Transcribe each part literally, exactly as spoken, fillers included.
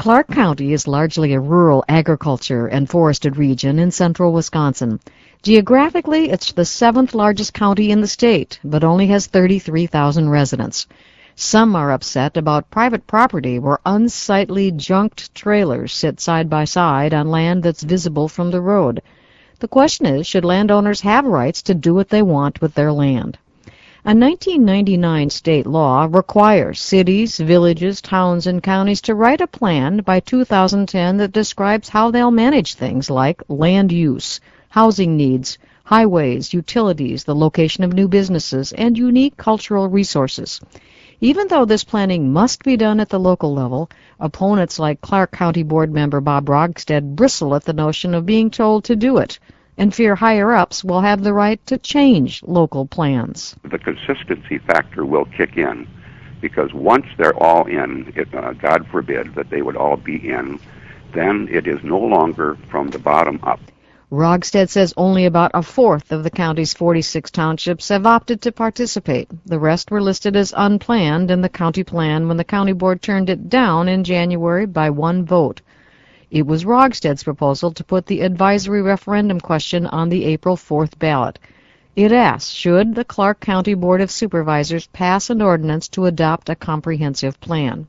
Clark County is largely a rural agriculture and forested region in central Wisconsin. Geographically, it's the seventh largest county in the state, but only has thirty-three thousand residents. Some are upset about private property where unsightly junked trailers sit side by side on land that's visible from the road. The question is, should landowners have rights to do what they want with their land? A nineteen ninety-nine state law requires cities, villages, towns, and counties to write a plan by two thousand ten that describes how they'll manage things like land use, housing needs, highways, utilities, the location of new businesses, and unique cultural resources. Even though this planning must be done at the local level, opponents like Clark County Board member Bob Rogstad bristle at the notion of being told to do it, and fear higher-ups will have the right to change local plans. The consistency factor will kick in, because once they're all in, it, uh, God forbid that they would all be in, then it is no longer from the bottom up. Rogstad says only about a fourth of the county's forty-six townships have opted to participate. The rest were listed as unplanned in the county plan when the county board turned it down in January by one vote. It was Rogstad's proposal to put the advisory referendum question on the April fourth ballot. It asks, should the Clark County Board of Supervisors pass an ordinance to adopt a comprehensive plan?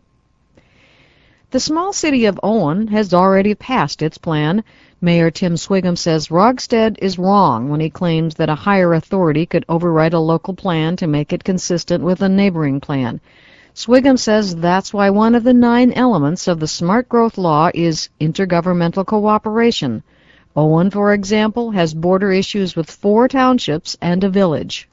The small city of Owen has already passed its plan. Mayor Tim Swigum says Rogstad is wrong when he claims that a higher authority could override a local plan to make it consistent with a neighboring plan. Swigum says that's why one of the nine elements of the Smart Growth Law is intergovernmental cooperation. Owen, for example, has border issues with four townships and a village.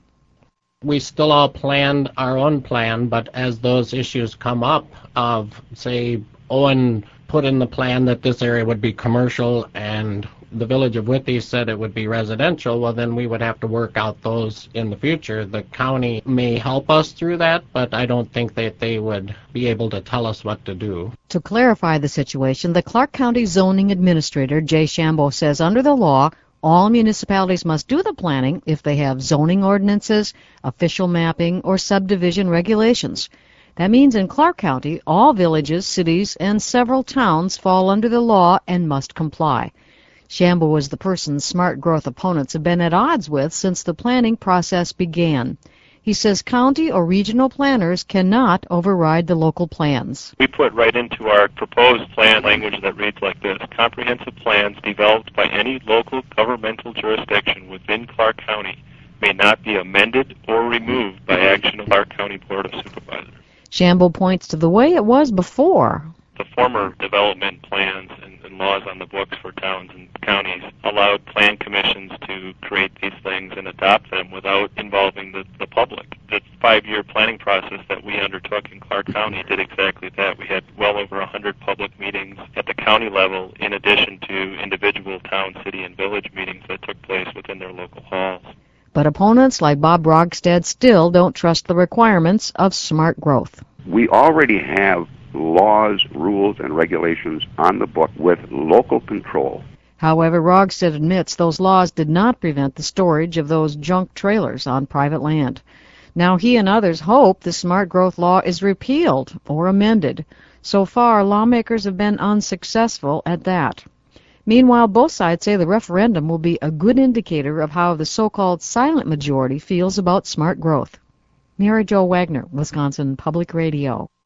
We still all planned our own plan, but as those issues come up of, say, Owen put in the plan that this area would be commercial and the village of Withee said it would be residential, well, then we would have to work out those in the future. The county may help us through that, but I don't think that they would be able to tell us what to do. To clarify the situation, the Clark County Zoning Administrator, Jay Shambo, says under the law, all municipalities must do the planning if they have zoning ordinances, official mapping, or subdivision regulations. That means in Clark County, all villages, cities, and several towns fall under the law and must comply. Shambo is the person smart growth opponents have been at odds with since the planning process began. He says county or regional planners cannot override the local plans. We put right into our proposed plan language that reads like this: comprehensive plans developed by any local governmental jurisdiction within Clark County may not be amended or removed by action of Clark County Board of Supervisors. Shambo points to the way it was before. The former development plans and, and laws on the books for towns and counties allowed plan commissions to create these things and adopt them without involving the, the public. The five-year planning process that we undertook in Clark County did exactly that. We had well over one hundred public meetings at the county level in addition to individual town, city, and village meetings that took place within their local halls. But opponents like Bob Rogstad still don't trust the requirements of smart growth. We already have laws, rules, and regulations on the book with local control. However, Rogstad admits those laws did not prevent the storage of those junk trailers on private land. Now he and others hope the smart growth law is repealed or amended. So far, lawmakers have been unsuccessful at that. Meanwhile, both sides say the referendum will be a good indicator of how the so-called silent majority feels about smart growth. Mary Jo Wagner, Wisconsin Public Radio.